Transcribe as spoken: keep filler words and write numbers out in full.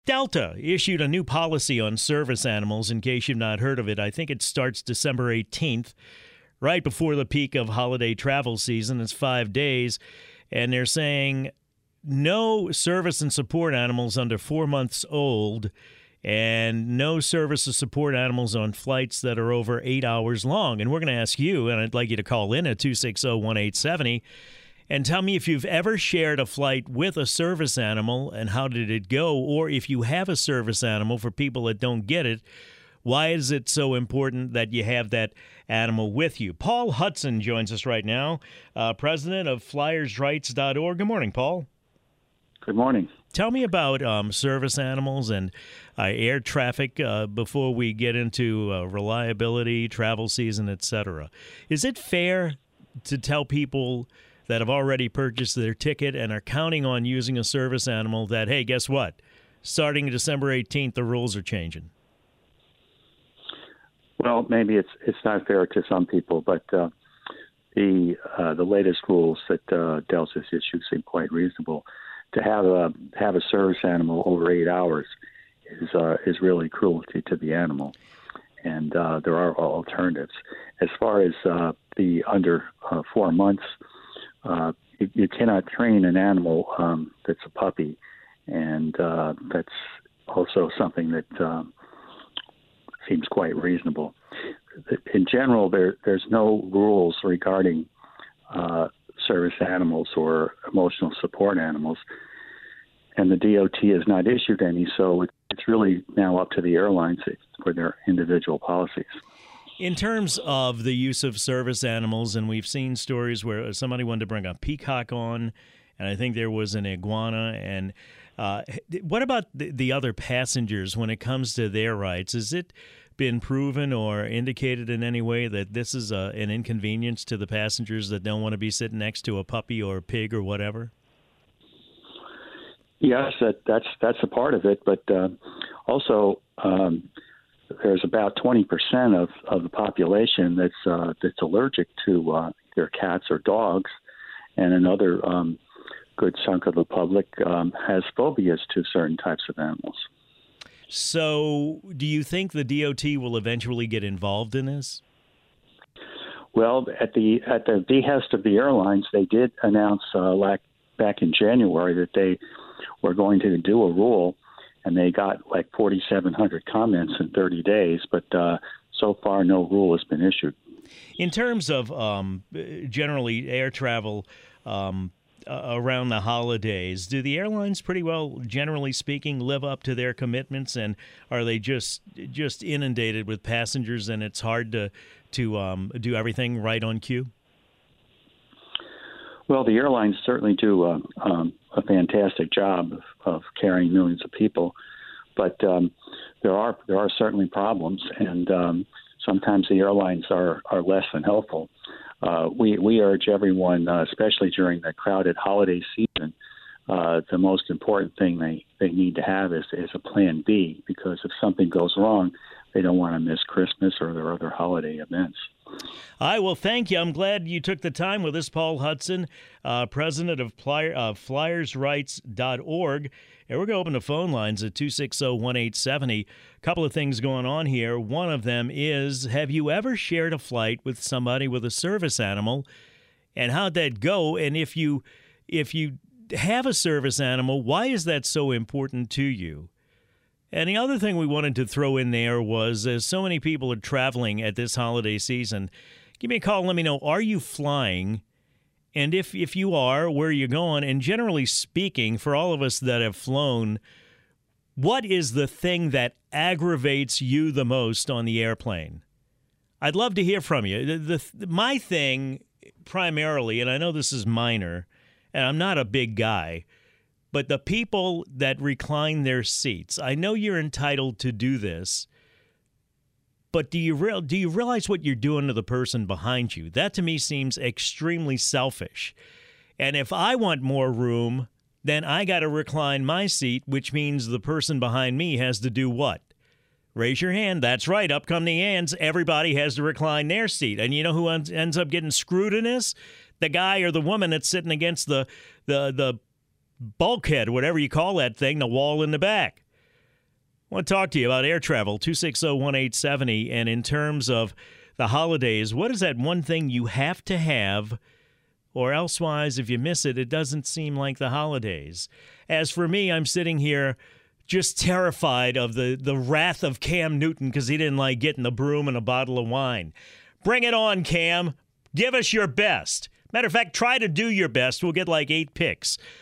Delta issued a new policy on service animals, in case you've not heard of it. I think it starts December eighteenth, right before the peak of holiday travel season. It's five days, and they're saying no service and support animals under four months old and no service or support animals on flights that are over eight hours long. And we're going to ask you, and I'd like you to call in at two six zero, one eight seven zero, and tell me if you've ever shared a flight with a service animal and how did it go, or if you have a service animal, for people that don't get it, why is it so important that you have that animal with you? Paul Hudson joins us right now, uh, president of flyers rights dot org. Good morning, Paul. Good morning. Tell me about um, service animals and uh, air traffic uh, before we get into uh, reliability, travel season, et cetera. Is it fair to tell people that have already purchased their ticket and are counting on using a service animal that, hey, guess what? Starting December eighteenth, the rules are changing? Well, maybe it's it's not fair to some people, but uh, the uh, the latest rules that uh, Delta's issued seem quite reasonable. To have a have a service animal over eight hours is uh, is really cruelty to the animal, and uh, there are alternatives. As far as uh, the under uh, four months, uh, you, you cannot train an animal um, that's a puppy, and uh, that's also something that um, seems quite reasonable. In general, there there's no rules regarding Uh, service animals or emotional support animals, and the D O T has not issued any, so it's really now up to the airlines for their individual policies. In terms of the use of service animals, and we've seen stories where somebody wanted to bring a peacock on, and I think there was an iguana, and uh, what about the, the other passengers when it comes to their rights? Has it been proven or indicated in any way that this is a, an inconvenience to the passengers that don't want to be sitting next to a puppy or a pig or whatever? Yes, that, that's that's a part of it, but uh, also um, there's about twenty percent of, of the population that's uh, that's allergic to uh, either cats or dogs, and another um, good chunk of the public um, has phobias to certain types of animals. So do you think the D O T will eventually get involved in this? Well, at the at the behest of the airlines, they did announce uh, like back in January that they were going to do a rule, and they got like forty-seven hundred comments in thirty days, but uh, so far no rule has been issued. In terms of um, generally air travel, um, Uh, around the holidays, do the airlines pretty well, generally speaking, live up to their commitments, and are they just just inundated with passengers and it's hard to to um, do everything right on cue? Well, the airlines certainly do uh, um, a fantastic job of, of carrying millions of people, but um, there are there are certainly problems, and um, sometimes the airlines are, are less than helpful. Uh, we, we urge everyone, uh, especially during the crowded holiday season, uh, the most important thing they, they need to have is, is a plan B, because if something goes wrong, they don't want to miss Christmas or their other holiday events. I will thank you. I'm glad you took the time with us, Paul Hudson, uh, president of Ply- uh, flyers rights dot org. And we're going to open the phone lines at two six zero, one eight seven zero. A couple of things going on here. One of them is, have you ever shared a flight with somebody with a service animal, and how'd that go? And if you if you have a service animal, why is that so important to you? And the other thing we wanted to throw in there was, as so many people are traveling at this holiday season, give me a call and let me know, are you flying? And if, if you are, where are you going? And generally speaking, for all of us that have flown, what is the thing that aggravates you the most on the airplane? I'd love to hear from you. The, the, my thing primarily, and I know this is minor, and I'm not a big guy, but the people that recline their seats, I know you're entitled to do this, but do you real do you realize what you're doing to the person behind you? That to me seems extremely selfish. And if I want more room, then I got to recline my seat, which means the person behind me has to do what? Raise your hand. That's right. Up come the hands. Everybody has to recline their seat. And you know who ends up getting screwed in this? The guy or the woman that's sitting against the the the bulkhead, whatever you call that thing, the wall in the back. I want to talk to you about air travel, two six zero, one eight seven zero. And in terms of the holidays, what is that one thing you have to have, or elsewise, if you miss it, it doesn't seem like the holidays? As for me, I'm sitting here just terrified of the, the wrath of Cam Newton because he didn't like getting the broom and a bottle of wine. Bring it on, Cam. Give us your best. Matter of fact, try to do your best. We'll get like eight picks.